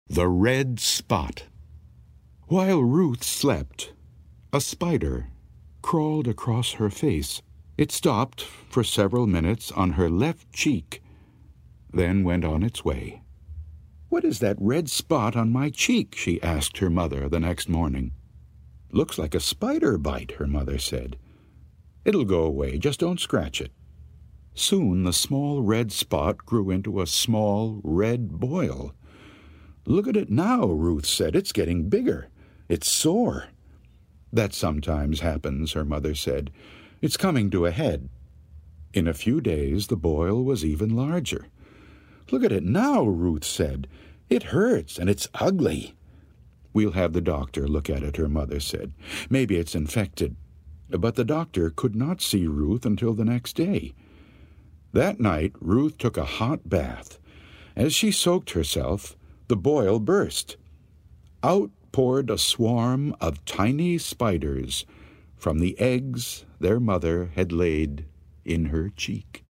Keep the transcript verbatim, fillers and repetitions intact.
The Red Spot. While Ruth slept, a spider crawled across her face. It stopped for several minutes on her left cheek, then went on its way. "What is that red spot on my cheek?" she asked her mother the next morning. "Looks like a spider bite," her mother said. "It'll go away, just don't scratch it." Soon the small red spot grew into a small red boil. "Look at it now," Ruth said. "It's getting bigger. It's sore." "That sometimes happens," her mother said. "It's coming to a head." In a few days the boil was even larger. "Look at it now," Ruth said. "It hurts, and it's ugly." "We'll have the doctor look at it," her mother said. "Maybe it's infected." But the doctor could not see Ruth until the next day. That night Ruth took a hot bath. As she soaked herself, the boil burst. Out poured a swarm of tiny spiders from the eggs their mother had laid in her cheek.